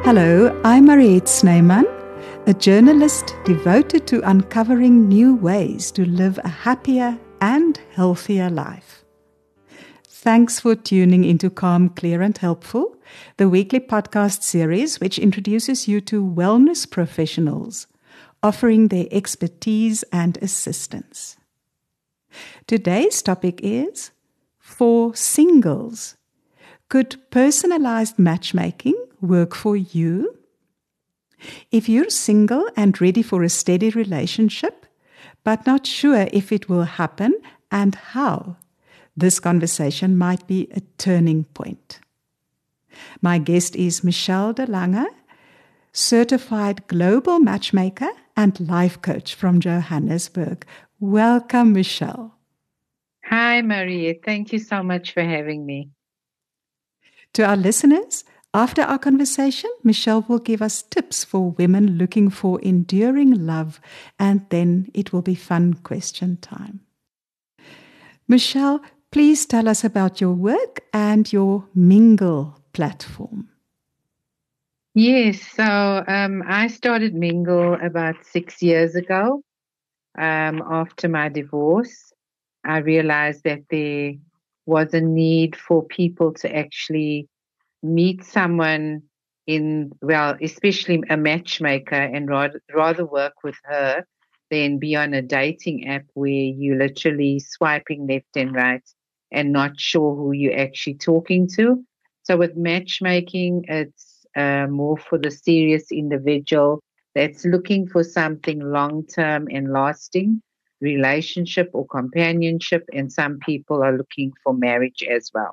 Hello, I'm Mariette Snyman, a journalist devoted to uncovering new ways to live a happier and healthier life. Thanks for tuning into Calm, Clear and Helpful, the weekly podcast series which introduces you to wellness professionals, offering their expertise and assistance. Today's topic is for singles. Could personalized matchmaking work for you? If you're single and ready for a steady relationship, but not sure if it will happen and how, this conversation might be a turning point. My guest is Michelle de Lange, certified global matchmaker and life coach from Johannesburg. Welcome, Michelle. Hi, Maria. Thank you so much for having me. To our listeners, after our conversation, Michelle will give us tips for women looking for enduring love, and then it will be fun question time. Michelle, please tell us about your work and your Mingle platform. Yes, so I started Mingle about 6 years ago. After my divorce, I realized that there was a need for people to actually meet someone especially a matchmaker, and rather work with her than be on a dating app where you literally swiping left and right and not sure who you're actually talking to. So with matchmaking, it's more for the serious individual that's looking for something long-term and lasting, relationship or companionship, and some people are looking for marriage as well.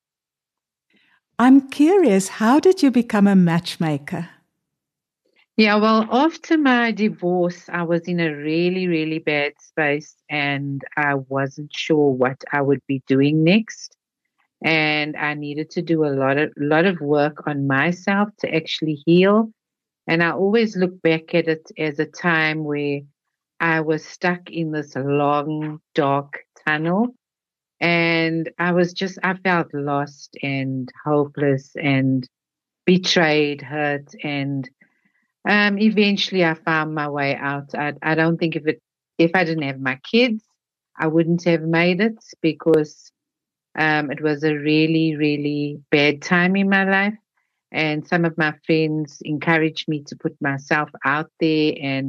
I'm curious, how did you become a matchmaker? Yeah, well, after my divorce, I was in a really, really bad space and I wasn't sure what I would be doing next. And I needed to do a lot of work on myself to actually heal. And I always look back at it as a time where I was stuck in this long, dark tunnel. And I felt lost and hopeless and betrayed, hurt, and eventually I found my way out. I don't think if I didn't have my kids, I wouldn't have made it because it was a really, really bad time in my life. And some of my friends encouraged me to put myself out there and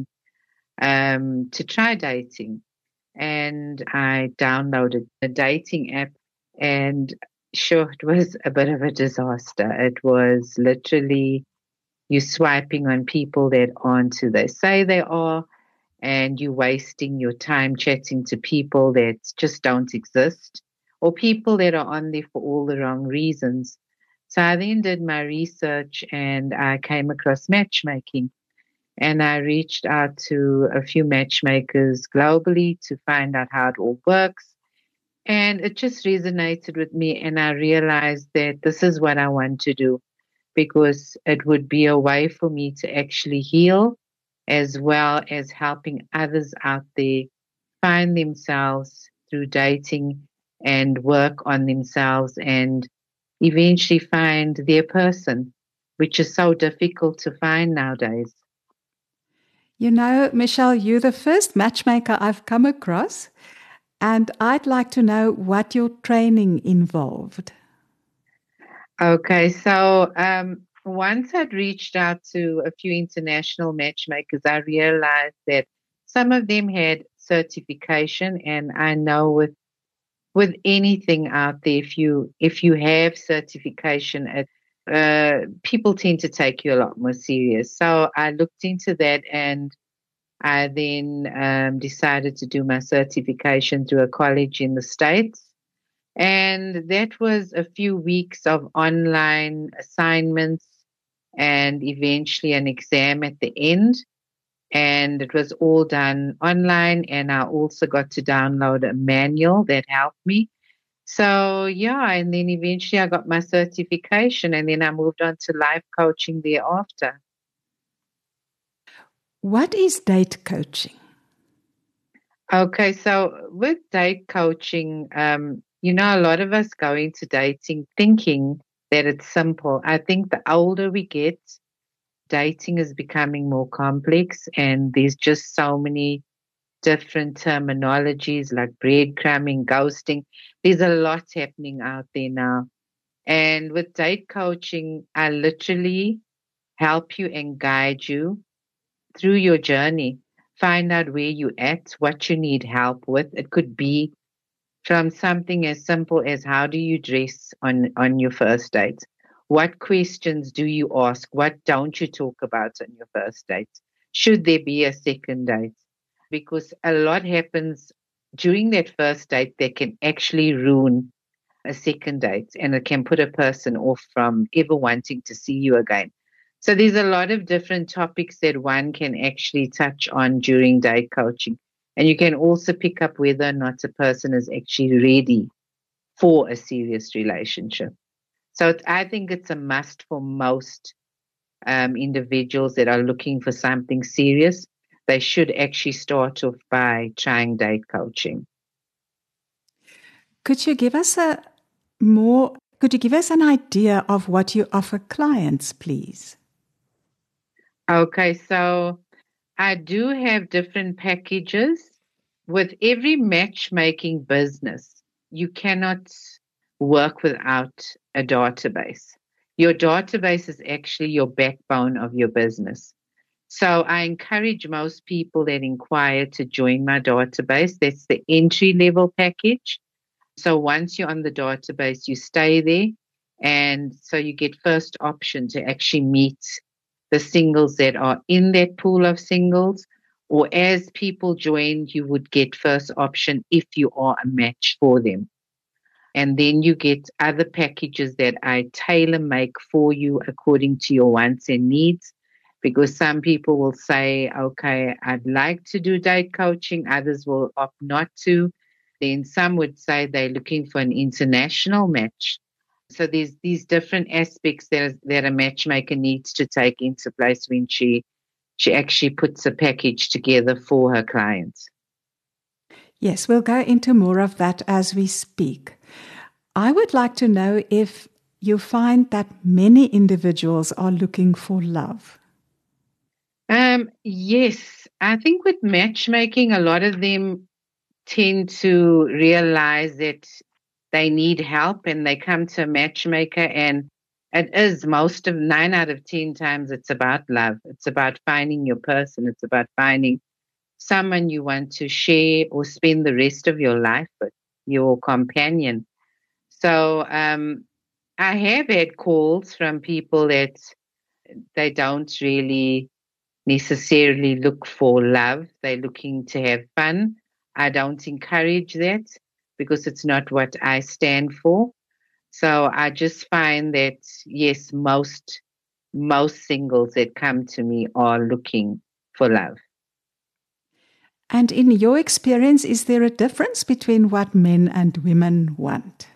to try dating. And I downloaded a dating app, and sure, it was a bit of a disaster. It was literally you swiping on people that aren't who they say they are, and you wasting your time chatting to people that just don't exist, or people that are on there for all the wrong reasons. So I then did my research and I came across matchmaking. And I reached out to a few matchmakers globally to find out how it all works. And it just resonated with me. And I realized that this is what I want to do because it would be a way for me to actually heal as well as helping others out there find themselves through dating and work on themselves and eventually find their person, which is so difficult to find nowadays. You know, Michelle, you're the first matchmaker I've come across, and I'd like to know what your training involved. Okay, so once I'd reached out to a few international matchmakers, I realized that some of them had certification, and I know with anything out there, if you have certification, people tend to take you a lot more serious. So I looked into that, and I then decided to do my certification through a college in the States. And that was a few weeks of online assignments and eventually an exam at the end. And it was all done online. And I also got to download a manual that helped me. So, yeah, and then eventually I got my certification and then I moved on to life coaching thereafter. What is date coaching? Okay, so with date coaching, a lot of us go into dating thinking that it's simple. I think the older we get, dating is becoming more complex, and there's just so many different terminologies like breadcrumbing, ghosting. There's a lot happening out there now. And with date coaching, I literally help you and guide you through your journey. Find out where you're at, what you need help with. It could be from something as simple as how do you dress on your first date? What questions do you ask? What don't you talk about on your first date? Should there be a second date? Because a lot happens during that first date that can actually ruin a second date, and it can put a person off from ever wanting to see you again. So there's a lot of different topics that one can actually touch on during date coaching. And you can also pick up whether or not a person is actually ready for a serious relationship. So I think it's a must for most individuals that are looking for something serious. They should actually start off by trying date coaching. Could you give us an idea of what you offer clients, please? Okay, so I do have different packages. With every matchmaking business, you cannot work without a database. Your database is actually your backbone of your business. So I encourage most people that inquire to join my database. That's the entry level package. So once you're on the database, you stay there. And so you get first option to actually meet the singles that are in that pool of singles. Or as people join, you would get first option if you are a match for them. And then you get other packages that I tailor make for you according to your wants and needs. Because some people will say, okay, I'd like to do date coaching. Others will opt not to. Then some would say they're looking for an international match. So there's these different aspects that a matchmaker needs to take into place when she actually puts a package together for her clients. Yes, we'll go into more of that as we speak. I would like to know if you find that many individuals are looking for love. Yes, I think with matchmaking, a lot of them tend to realize that they need help and they come to a matchmaker, and it is 9 out of 10 times it's about love. It's about finding your person. It's about finding someone you want to share or spend the rest of your life with, your companion. So I have had calls from people that they don't really necessarily look for love. They're looking to have fun. I don't encourage that because it's not what I stand for. So I just find that, yes, most singles that come to me are looking for love. And in your experience, is there a difference between what men and women want?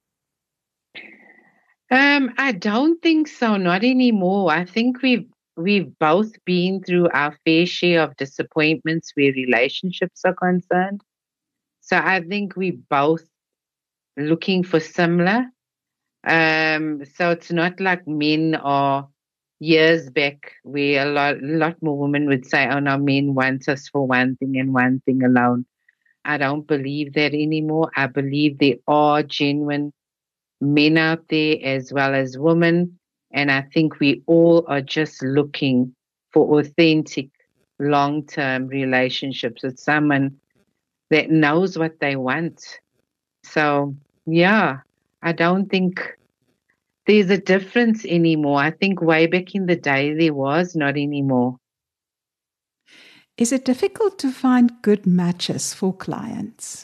I don't think so, not anymore. I think we've both been through our fair share of disappointments where relationships are concerned. So I think we both looking for similar. So it's not like men are years back where a lot more women would say, oh no, men want us for one thing and one thing alone. I don't believe that anymore. I believe there are genuine men out there as well as women. And I think we all are just looking for authentic, long-term relationships with someone that knows what they want. So, yeah, I don't think there's a difference anymore. I think way back in the day there was, not anymore. Is it difficult to find good matches for clients?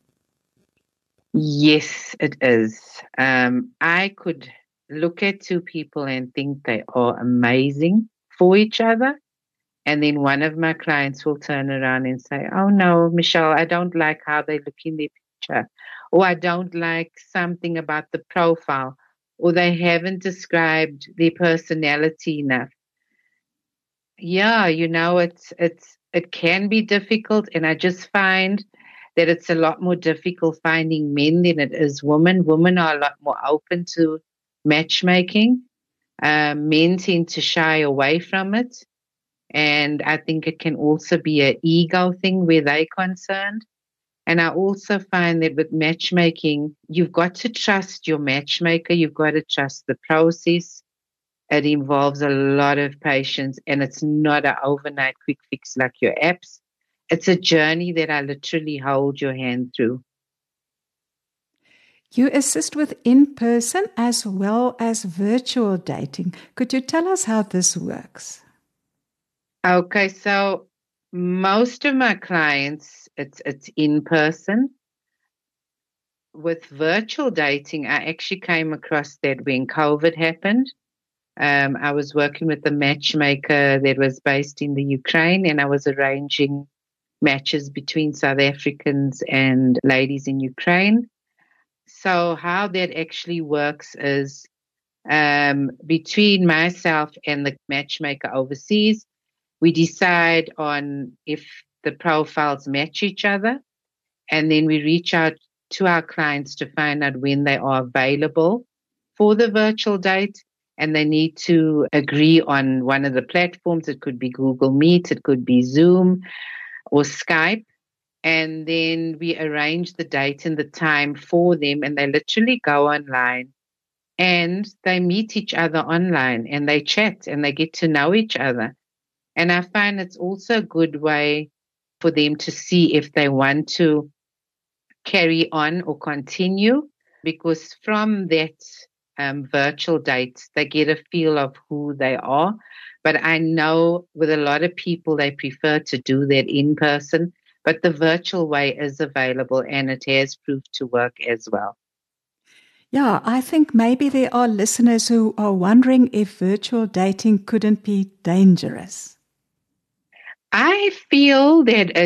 Yes, it is. I could look at two people and think they are amazing for each other. And then one of my clients will turn around and say, oh no, Michelle, I don't like how they look in their picture. Or I don't like something about the profile. Or they haven't described their personality enough. Yeah, it can be difficult. And I just find that it's a lot more difficult finding men than it is women. Women are a lot more open to matchmaking. Men tend to shy away from it. And I think it can also be an ego thing where they're concerned. And I also find that with matchmaking, you've got to trust your matchmaker. You've got to trust the process. It involves a lot of patience, and it's not an overnight quick fix like your apps. It's a journey that I literally hold your hand through. You assist with in-person as well as virtual dating. Could you tell us how this works? Okay, so most of my clients, it's in person. With virtual dating, I actually came across that when COVID happened. I was working with a matchmaker that was based in the Ukraine, and I was arranging matches between South Africans and ladies in Ukraine. So how that actually works is between myself and the matchmaker overseas, we decide on if the profiles match each other, and then we reach out to our clients to find out when they are available for the virtual date. And they need to agree on one of the platforms. It could be Google Meet, it could be Zoom or Skype. And then we arrange the date and the time for them, and they literally go online and they meet each other online and they chat and they get to know each other. And I find it's also a good way for them to see if they want to carry on or continue, because from that virtual date, they get a feel of who they are. But I know with a lot of people, they prefer to do that in person, but the virtual way is available and it has proved to work as well. Yeah, I think maybe there are listeners who are wondering if virtual dating couldn't be dangerous. I feel that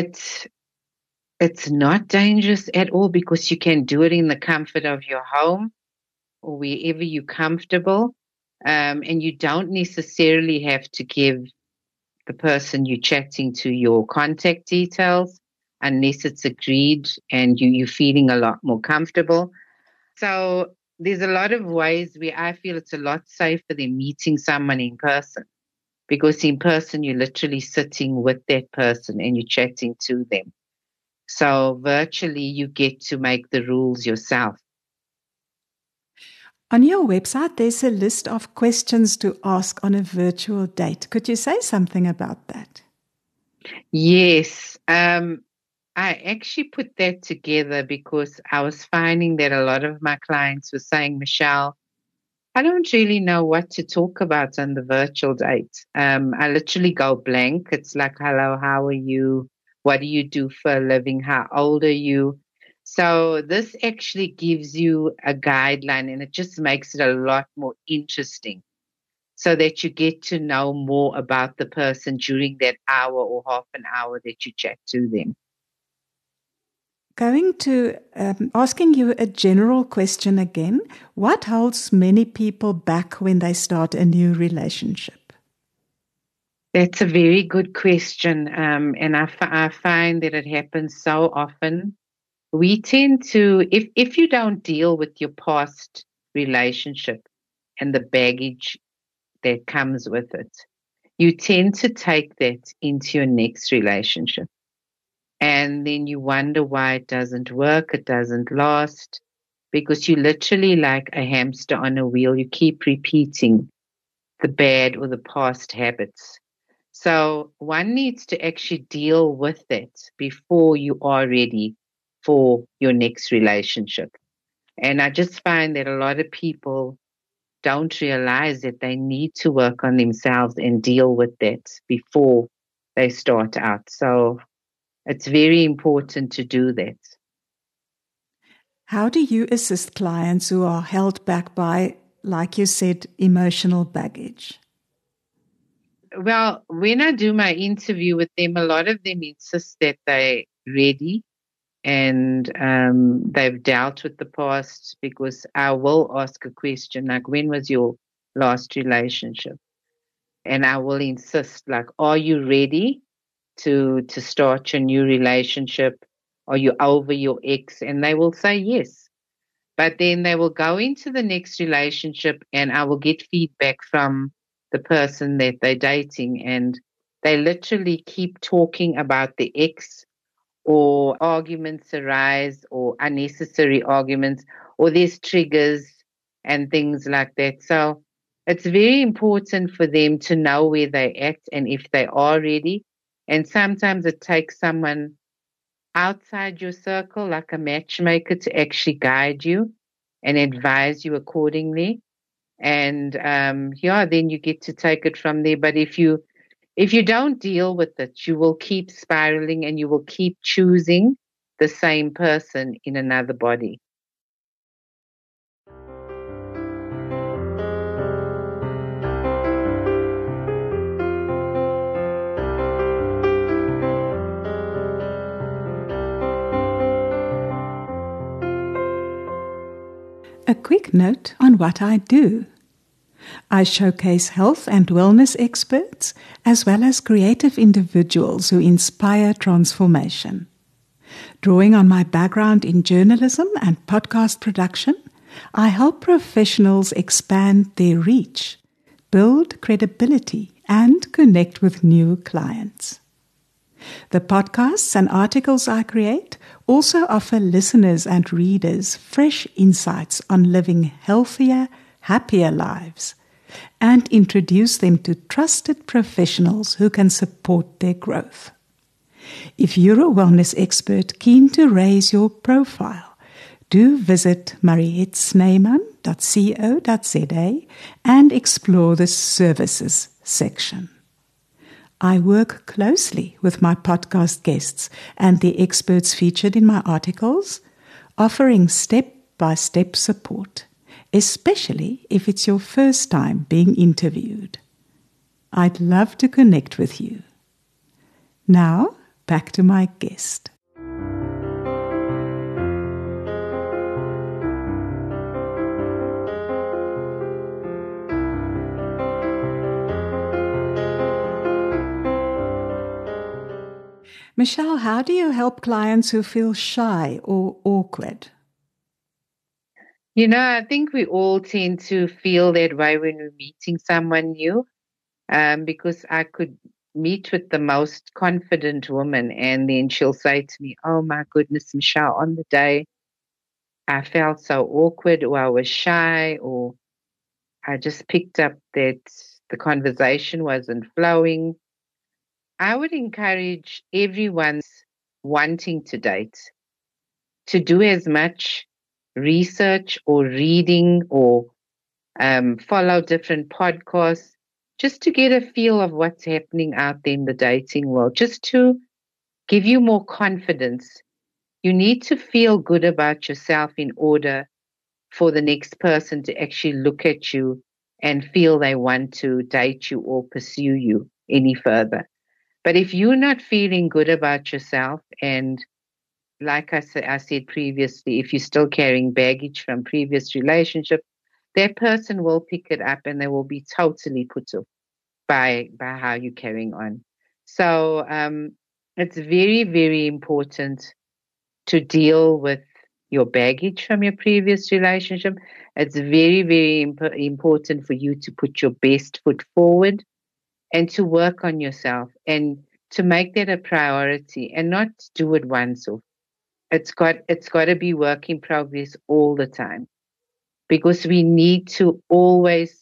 it's not dangerous at all, because you can do it in the comfort of your home or wherever you're comfortable. And you don't necessarily have to give the person you're chatting to your contact details unless it's agreed and you're feeling a lot more comfortable. So there's a lot of ways where I feel it's a lot safer than meeting someone in person, because in person you're literally sitting with that person and you're chatting to them. So virtually you get to make the rules yourself. On your website, there's a list of questions to ask on a virtual date. Could you say something about that? Yes. I actually put that together because I was finding that a lot of my clients were saying, Michelle, I don't really know what to talk about on the virtual date. I literally go blank. It's like, hello, how are you? What do you do for a living? How old are you? So this actually gives you a guideline, and it just makes it a lot more interesting so that you get to know more about the person during that hour or half an hour that you chat to them. Going to asking you a general question again. What holds many people back when they start a new relationship? That's a very good question. And I find that it happens so often. We tend to, if you don't deal with your past relationship and the baggage that comes with it, you tend to take that into your next relationship. And then you wonder why it doesn't work, it doesn't last, because you literally like a hamster on a wheel. You keep repeating the bad or the past habits. So one needs to actually deal with it before you are ready for your next relationship. And I just find that a lot of people don't realize that they need to work on themselves and deal with that before they start out. So it's very important to do that. How do you assist clients who are held back by, like you said, emotional baggage? Well, when I do my interview with them, a lot of them insist that they're ready and they've dealt with the past, because I will ask a question like, when was your last relationship? And I will insist, like, are you ready to start your new relationship? Are you over your ex? And they will say yes. But then they will go into the next relationship and I will get feedback from the person that they're dating, and they literally keep talking about the ex, or arguments arise, or unnecessary arguments, or there's triggers and things like that. So it's very important for them to know where they're at and if they are ready. And sometimes it takes someone outside your circle, like a matchmaker, to actually guide you and advise you accordingly. And then you get to take it from there. But if you don't deal with it, you will keep spiraling and you will keep choosing the same person in another body. A quick note on what I do. I showcase health and wellness experts as well as creative individuals who inspire transformation. Drawing on my background in journalism and podcast production, I help professionals expand their reach, build credibility, and connect with new clients. The podcasts and articles I create also offer listeners and readers fresh insights on living healthier, happier lives, and introduce them to trusted professionals who can support their growth. If you're a wellness expert keen to raise your profile, do visit marietsnyman.co.za and explore the services section. I work closely with my podcast guests and the experts featured in my articles, offering step-by-step support, especially if it's your first time being interviewed. I'd love to connect with you. Now, back to my guest. Michelle, how do you help clients who feel shy or awkward? I think we all tend to feel that way when we're meeting someone new, because I could meet with the most confident woman and then she'll say to me, "Oh my goodness, Michelle, on the day I felt so awkward, or I was shy, or I just picked up that the conversation wasn't flowing." I would encourage everyone wanting to date to do as much research or reading or follow different podcasts just to get a feel of what's happening out there in the dating world, just to give you more confidence. You need to feel good about yourself in order for the next person to actually look at you and feel they want to date you or pursue you any further. But if you're not feeling good about yourself, and like I said previously, if you're still carrying baggage from previous relationships, that person will pick it up and they will be totally put off by how you're carrying on. So it's very, very important to deal with your baggage from your previous relationship. It's very, very important for you to put your best foot forward and to work on yourself and to make that a priority and not do it once off. It's got to be work in progress all the time, because we need to always,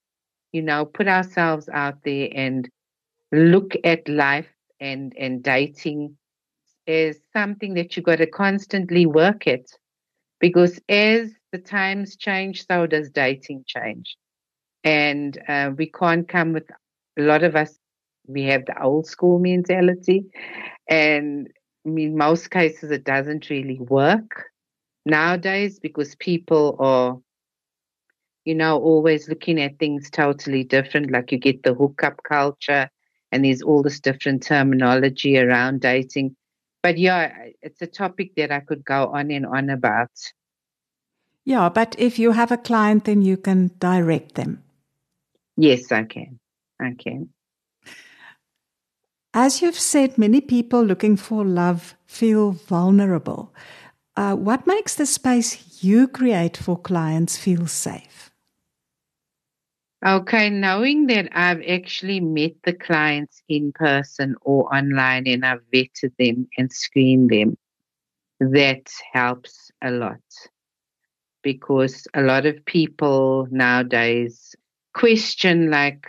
put ourselves out there and look at life and dating as something that you got to constantly work at, because as the times change, so does dating change. And we can't come with, a lot of us, we have the old school mentality, and in most cases it doesn't really work nowadays, because people are, always looking at things totally different. Like you get the hookup culture and there's all this different terminology around dating. But yeah, it's a topic that I could go on and on about. Yeah, but if you have a client, then you can direct them. Yes, I can. As you've said, many people looking for love feel vulnerable. What makes the space you create for clients feel safe? Okay, knowing that I've actually met the clients in person or online and I've vetted them and screened them, that helps a lot. Because a lot of people nowadays question, like,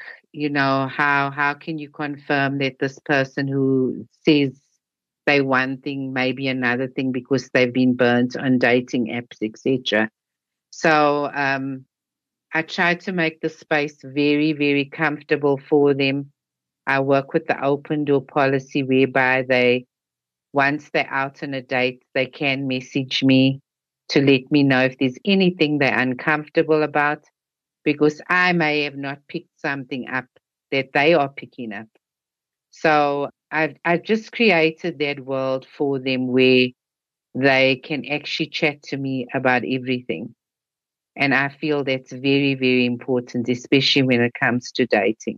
how can you confirm that this person who says they one thing may be another thing because they've been burnt on dating apps, etc. So I try to make the space very, very comfortable for them. I work with the open door policy whereby once they're out on a date, they can message me to let me know if there's anything they're uncomfortable about, because I may have not picked something up that they are picking up. So I've just created that world for them where they can actually chat to me about everything. And I feel that's very, very important, especially when it comes to dating.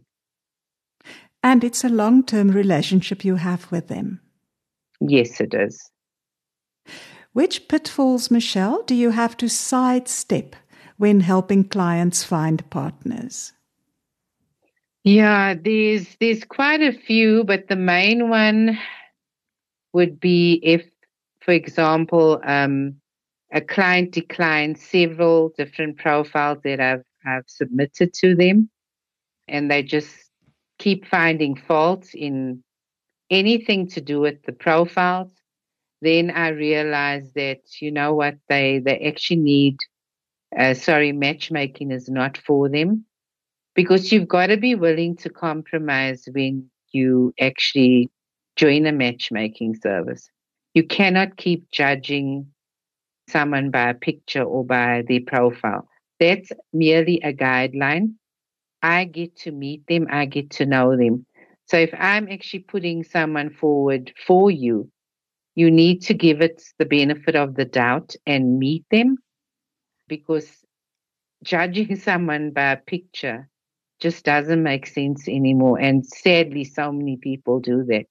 And it's a long-term relationship you have with them. Yes, it is. Which pitfalls, Michelle, do you have to sidestep when helping clients find partners? Yeah, there's quite a few, but the main one would be if, for example, a client declines several different profiles that I've submitted to them, and they just keep finding faults in anything to do with the profiles. Then I realize that, you know what, they actually need, matchmaking is not for them, because you've got to be willing to compromise when you actually join a matchmaking service. You cannot keep judging someone by a picture or by their profile. That's merely a guideline. I get to meet them, I get to know them. So if I'm actually putting someone forward for you, you need to give it the benefit of the doubt and meet them, because judging someone by a picture just doesn't make sense anymore. And sadly, so many people do that.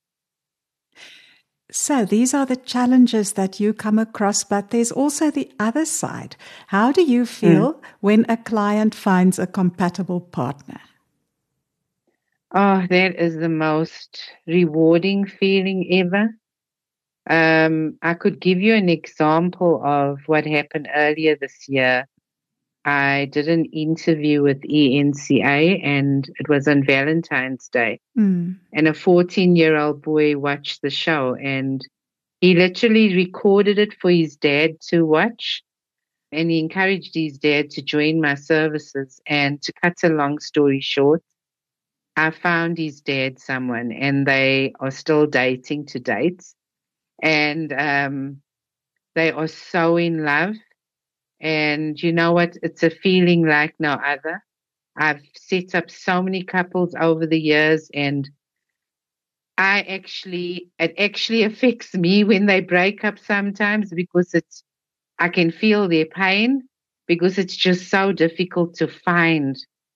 So these are the challenges that you come across, but there's also the other side. How do you feel when a client finds a compatible partner? Oh, that is the most rewarding feeling ever. I could give you an example of what happened earlier this year. I did an interview with ENCA, and it was on Valentine's Day. And a 14-year-old boy watched the show, and he literally recorded it for his dad to watch. And he encouraged his dad to join my services. And to cut a long story short, I found his dad someone, and they are still dating to date. And they are so in love. And you know what? It's a feeling like no other. I've set up so many couples over the years, and it actually affects me when they break up sometimes, because I can feel their pain, because it's just so difficult to find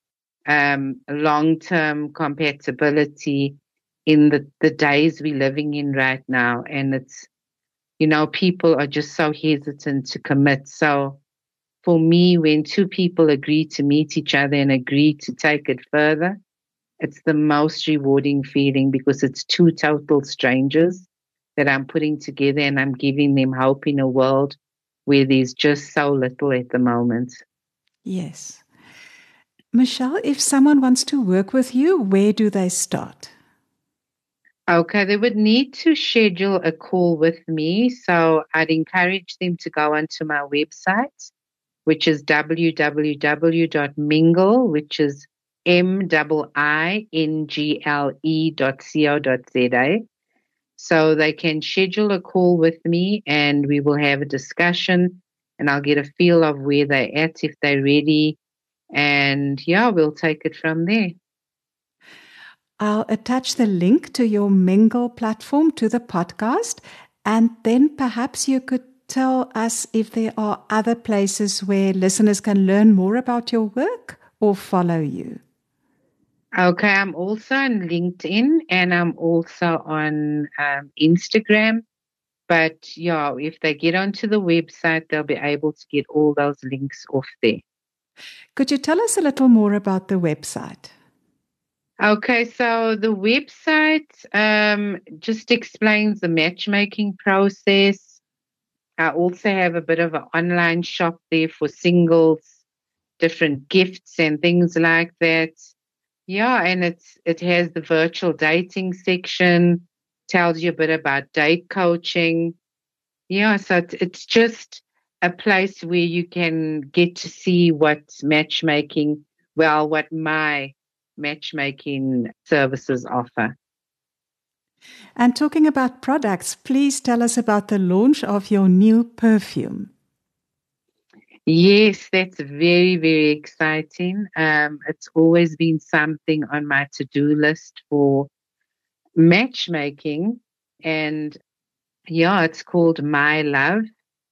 long-term compatibility in the days we're living in right now. And it's, people are just so hesitant to commit. So for me, when two people agree to meet each other and agree to take it further, it's the most rewarding feeling, because it's two total strangers that I'm putting together, and I'm giving them hope in a world where there's just so little at the moment. Yes. Michelle, if someone wants to work with you, where do they start? Okay, they would need to schedule a call with me. So I'd encourage them to go onto my website, which is www.mingle, which is mingle.co.za. So they can schedule a call with me, and we will have a discussion, and I'll get a feel of where they're at, if they're ready. And yeah, we'll take it from there. I'll attach the link to your Mingle platform to the podcast, and then perhaps you could tell us if there are other places where listeners can learn more about your work or follow you. Okay, I'm also on LinkedIn, and I'm also on Instagram. But yeah, if they get onto the website, they'll be able to get all those links off there. Could you tell us a little more about the website? Okay, so the website just explains the matchmaking process. I also have a bit of an online shop there for singles, different gifts and things like that. Yeah, and it has the virtual dating section, tells you a bit about date coaching. Yeah, so it's just a place where you can get to see what matchmaking, well, what my matchmaking services offer. And talking about products, please tell us about the launch of your new perfume. Yes, that's very, very exciting. It's always been something on my to-do list for matchmaking. And yeah, it's called My Love.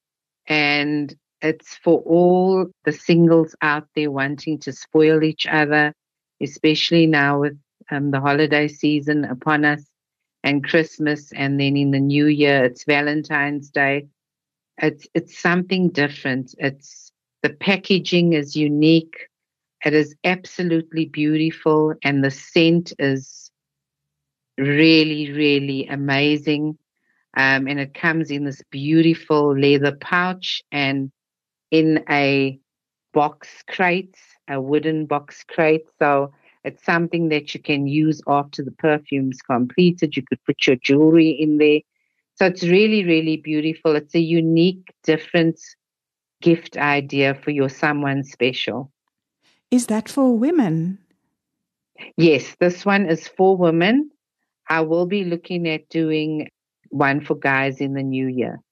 And it's for all the singles out there wanting to spoil each other, especially now with the holiday season upon us and Christmas. And then in the new year, it's Valentine's Day. It's something different. The packaging is unique. It is absolutely beautiful, and the scent is really, really amazing. And it comes in this beautiful leather pouch and in a box crate, a wooden box crate. So it's something that you can use after the perfume's completed. You could put your jewelry in there. So it's really, really beautiful. It's a unique, different gift idea for your someone special. Is that for women? Yes, this one is for women. I will be looking at doing one for guys in the new year.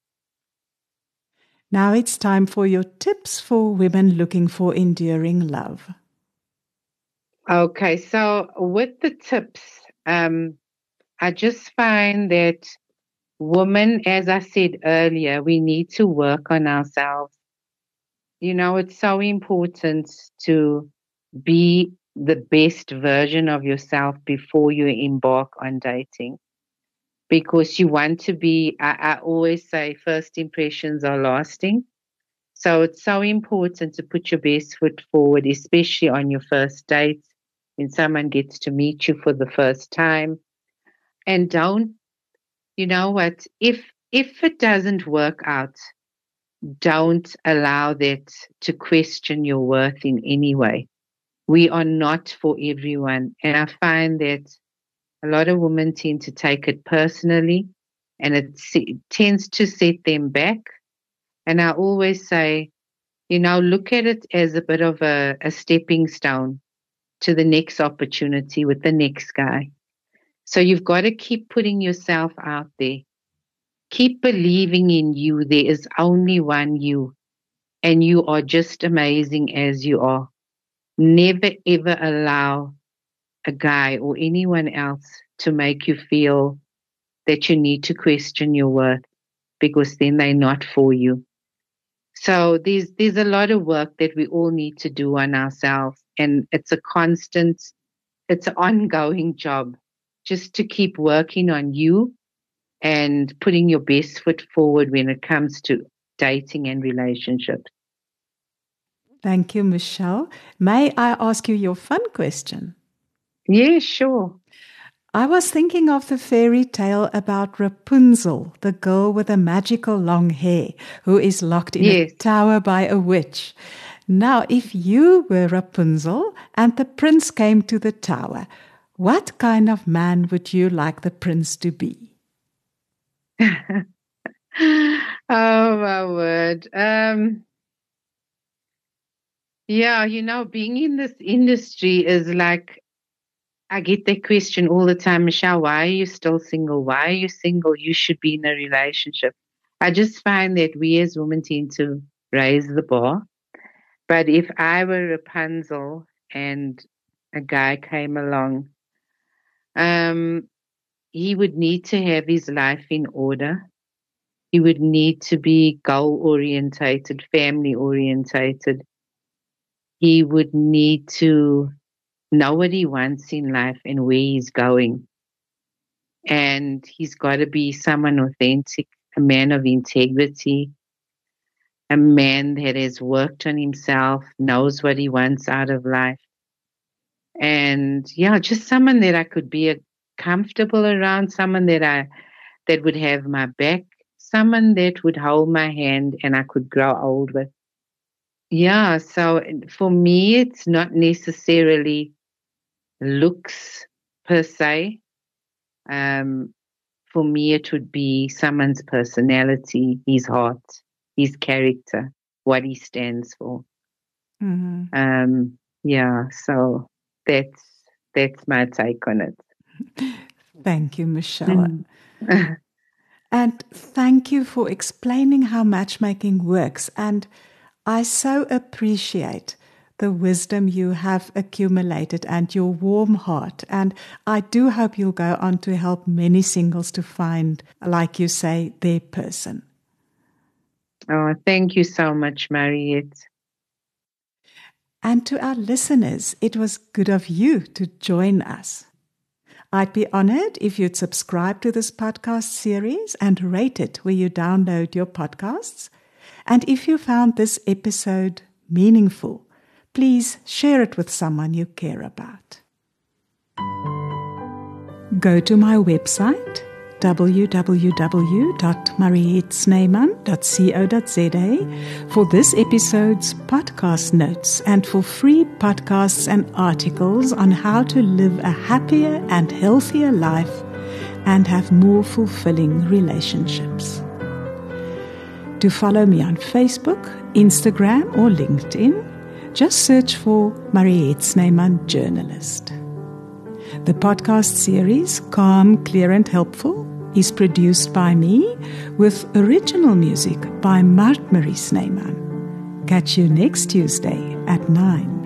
Now it's time for your tips for women looking for enduring love. Okay, so with the tips, I just find that women, as I said earlier, we need to work on ourselves. You know, it's so important to be the best version of yourself before you embark on dating. Because you want to be, I always say, first impressions are lasting. So it's so important to put your best foot forward, especially on your first date when someone gets to meet you for the first time. And don't, you know what, if it doesn't work out, don't allow that to question your worth in any way. We are not for everyone. And I find that a lot of women tend to take it personally and it tends to set them back. And I always say, you know, look at it as a bit of a stepping stone to the next opportunity with the next guy. So you've got to keep putting yourself out there. Keep believing in you. There is only one you, and you are just amazing as you are. Never ever allow a guy or anyone else to make you feel that you need to question your worth because then they're not for you. So there's a lot of work that we all need to do on ourselves, and it's it's an ongoing job just to keep working on you and putting your best foot forward when it comes to dating and relationships. Thank you, Michelle. May I ask you your fun question? Yeah, sure. I was thinking of the fairy tale about Rapunzel, the girl with the magical long hair who is locked in a Yes. tower by a witch. Now, if you were Rapunzel and the prince came to the tower, what kind of man would you like the prince to be? Oh my word. Yeah, you know, being in this industry is like I get that question all the time, Michelle, why are you still single? Why are you single? You should be in a relationship. I just find that we as women tend to raise the bar. But if I were Rapunzel and a guy came along, um, he would need to have his life in order. He would need to be goal orientated, family orientated. He would need to know what he wants in life and where he's going. And he's got to be someone authentic, a man of integrity, a man that has worked on himself, knows what he wants out of life. And yeah, just someone that I could be comfortable around, someone that would have my back, someone that would hold my hand and I could grow old with. Yeah, so for me, it's not necessarily looks per se. For me, it would be someone's personality, his heart, his character, what he stands for. Mm-hmm. Yeah, so that's my take on it. Thank you, Michelle. And thank you for explaining how matchmaking works. And I so appreciate the wisdom you have accumulated and your warm heart. And I do hope you'll go on to help many singles to find, like you say, their person. Oh, thank you so much, Mariette. And to our listeners, it was good of you to join us. I'd be honored if you'd subscribe to this podcast series and rate it where you download your podcasts. And if you found this episode meaningful, please share it with someone you care about. Go to my website, www.marietsneyman.co.za, for this episode's podcast notes and for free podcasts and articles on how to live a happier and healthier life and have more fulfilling relationships. To follow me on Facebook, Instagram, or LinkedIn, just search for Mariette Snyman Journalist. The podcast series, Calm, Clear and Helpful, is produced by me with original music by Mart Marie Snyman. Catch you next Tuesday at 9.